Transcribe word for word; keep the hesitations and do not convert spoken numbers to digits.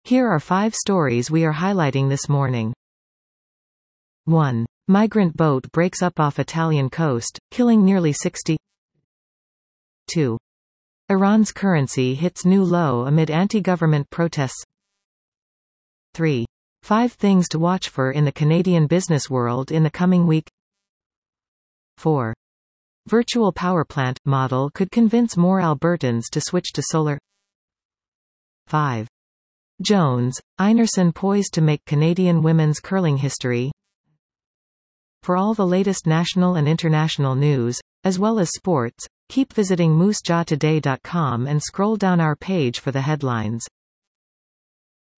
Here are five stories we are highlighting this morning. one. Migrant boat breaks up off Italian coast, killing nearly sixty. two. Iran's currency hits new low amid anti-government protests. three. Five things to watch for in the Canadian business world in the coming week. four. Virtual power plant model could convince more Albertans to switch to solar. five. Jones, Einarson poised to make Canadian women's curling history. For all the latest national and international news, as well as sports, keep visiting moose jaw today dot com and scroll down our page for the headlines.